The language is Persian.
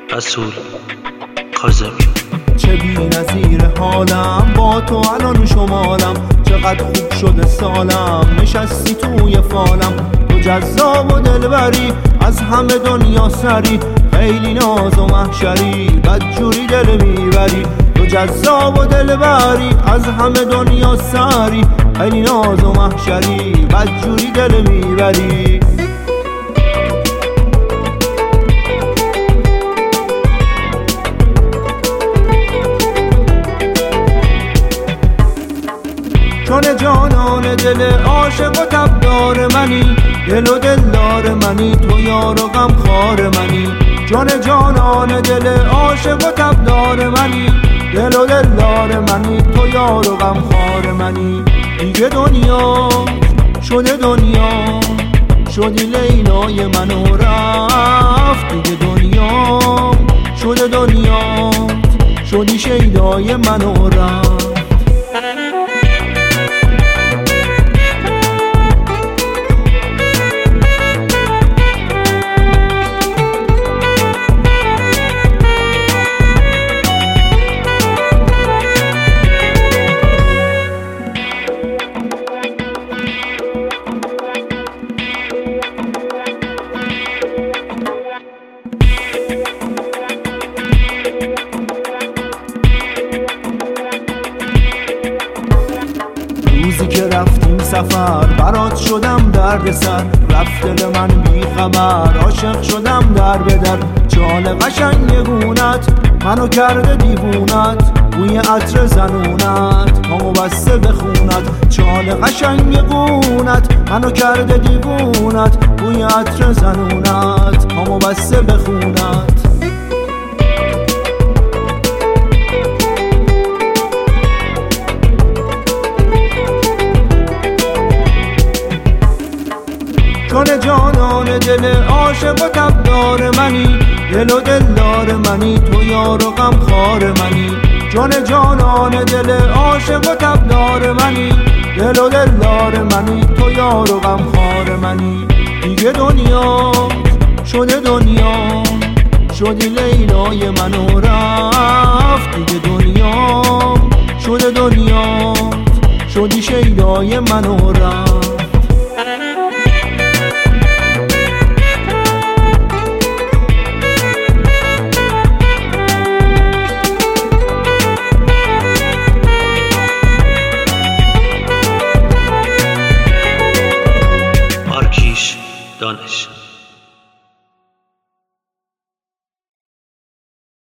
رسول کاظمی. چه بی نظیر حالم با تو الان شمالم، چقدر خوب شده سالم نشستی توی فالم. تو جذاب و دلبری از همه دنیا سری، خیلی ناز و محشری بدجوری دل میبری. تو جذاب و دلبری از همه دنیا سری، خیلی ناز و محشری بدجوری دل میبری. چون جانان دل عاشق و تبدار منی، دل و دلدار منی، تو یار و غمخوار منی. چون جانان دل عاشق و تبدار منی، دل و دلدار منی، تو یار و غمخوار منی. دیگه دنیا شده دنیا، شدی لیلای من و رفت. دیگه دنیا شده دنیا، شدی شیدای من و رفت. روزی که رفتیم سفر برات شدم درد سر، رفت دل من بی خبر عاشق شدم در به در. چال قشنگ گونت منو کرده دیوونت، بوی عطر زنونت پامو بسته به خونت. چال قشنگ گونت منو کرده دیوونت، بوی عطر زنونت پامو بسته به خونت. چون جانان دل عاشق و تبدار منی، دل و دلدار منی، تو یار و غمخوار منی. چون جانان دل عاشق و تبدار منی، دل و دلدار منی، تو یار و غمخوار منی. دیگه دنیا شده دنیا، شدی لیلای من و رفت. دیگه دنیا شده دنیا، شدی شیدای من و رفت.